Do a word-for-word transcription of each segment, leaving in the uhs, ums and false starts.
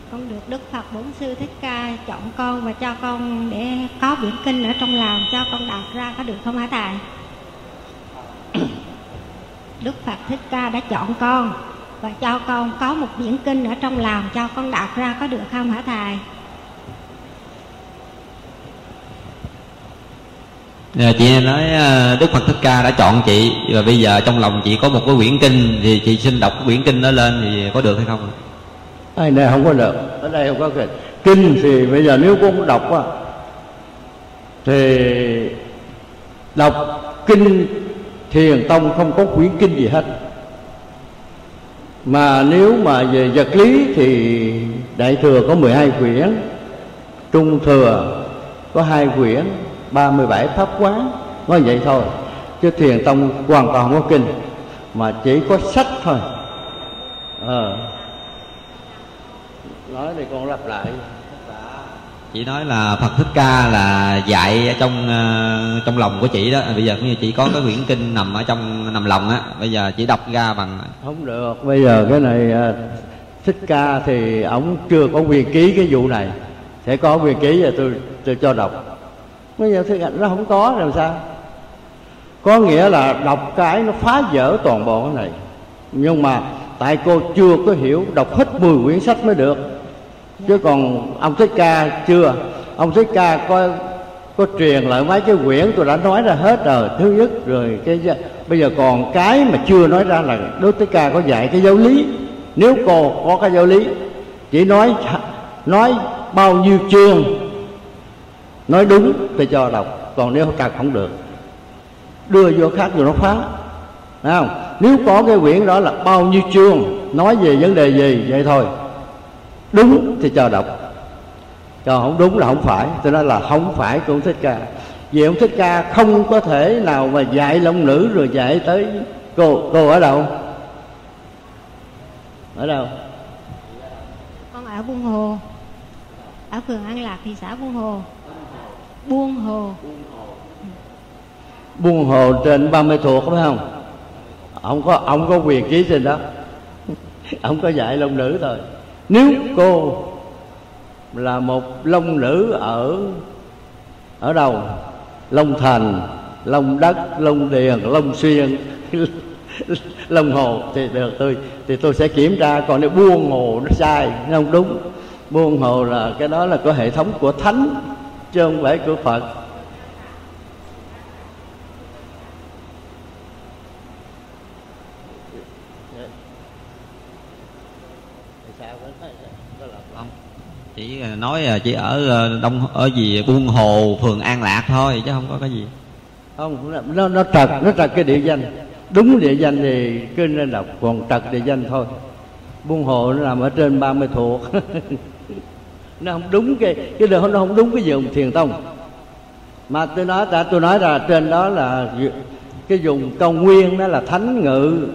Con được Đức Phật Bổn Sư Thích Ca chọn con và cho con để có quyển kinh ở trong lòng cho con đọc ra, có được không hả thầy? Đức Phật Thích Ca đã chọn con và cho con có một quyển kinh ở trong lòng cho con đọc ra, có được không hả thầy? Chị nói Đức Phật Thích Ca đã chọn chị và bây giờ trong lòng chị có một cái quyển kinh, thì chị xin đọc cái quyển kinh đó lên thì có được hay không? Ở đây không có được, ở đây không có kinh. Kinh thì bây giờ nếu con đọc á, thì đọc kinh Thiền Tông không có quyển kinh gì hết. Mà nếu mà về vật lý thì Đại Thừa có mười hai quyển, Trung Thừa có hai quyển, ba mươi bảy pháp quán, nói vậy thôi. Chứ Thiền Tông hoàn toàn không có kinh, mà chỉ có sách thôi. Ờ nói thì con lặp lại. Chị nói là Phật Thích Ca là dạy ở trong uh, trong lòng của chị đó. Bây giờ cũng như chị có cái quyển kinh nằm ở trong nằm lòng á, bây giờ chị đọc ra bằng. Không được, bây giờ cái này uh, Thích Ca thì ổng chưa có quyền ký cái vụ này, sẽ có quyền ký rồi tôi tôi cho đọc. Bây giờ thì nó không có làm sao? Có nghĩa là đọc cái nó phá vỡ toàn bộ cái này. Nhưng mà tại cô chưa có hiểu, đọc hết mười quyển sách mới được. Chứ còn ông Thích Ca chưa. Ông Thích Ca có có truyền lại mấy cái quyển tôi đã nói ra hết rồi. Thứ nhất rồi cái bây giờ còn cái mà chưa nói ra là Đức Thích Ca có dạy cái giáo lý. Nếu cô có cái giáo lý, chỉ nói nói bao nhiêu chương, nói đúng thì cho đọc, còn nếu cần không được. Đưa vô khác rồi nó phá, thấy không? Nếu có cái quyển đó là bao nhiêu chương, nói về vấn đề gì vậy thôi, đúng thì cho đọc, còn không đúng là không phải. Tôi nói là không phải của ông Thích Ca. Vì ông Thích Ca không có thể nào mà dạy long nữ rồi dạy tới cô. Cô ở đâu? Ở đâu? Con ở Buôn Hồ, ở phường An Lạc, thị xã Buôn Hồ. Buôn Hồ. Buôn Hồ trên ba mươi thuộc phải không? Ông có ông có quyền ký trên đó. Ông có dạy long nữ thôi. Nếu cô là một long nữ ở ở đâu? Long Thành, Long Đất, Long Điền, Long Xuyên, Long Hồ thì được, tôi thì tôi sẽ kiểm tra. Còn nếu Buôn Hồ nó sai, nó không đúng. Buôn Hồ là cái đó là có hệ thống của thánh chứ không phải của Phật. Chỉ nói chỉ ở đông ở gì Buôn Hồ, phường An Lạc thôi chứ không có cái gì. Không, nó nó trật nó trật cái địa danh. Đúng địa danh thì kinh nên đọc, còn trật địa danh thôi. Buôn Hồ nó nằm ở trên ba mươi thuộc. Nó không đúng cái cái đường, nó không đúng cái vùng Thiền Tông. Mà tôi nói đã tôi nói là trên đó là cái vùng Cao Nguyên, đó là thánh ngự.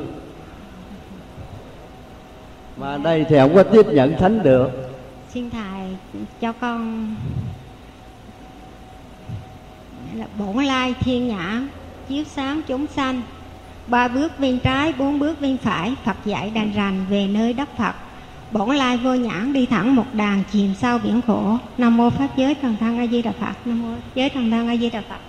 Mà đây thì không có tiếp nhận thánh được. Xin thầy cho con là bổn lai thiên nhãn chiếu sáng chúng sanh, ba bước bên trái, bốn bước bên phải, Phật dạy đành rành về nơi đất Phật. Bổn lai vô nhãn đi thẳng một đàn chìm sau biển khổ. Nam mô Pháp giới thần thân A Di Đà Phật. Nam mô Pháp giới thần thân A Di Đà Phật.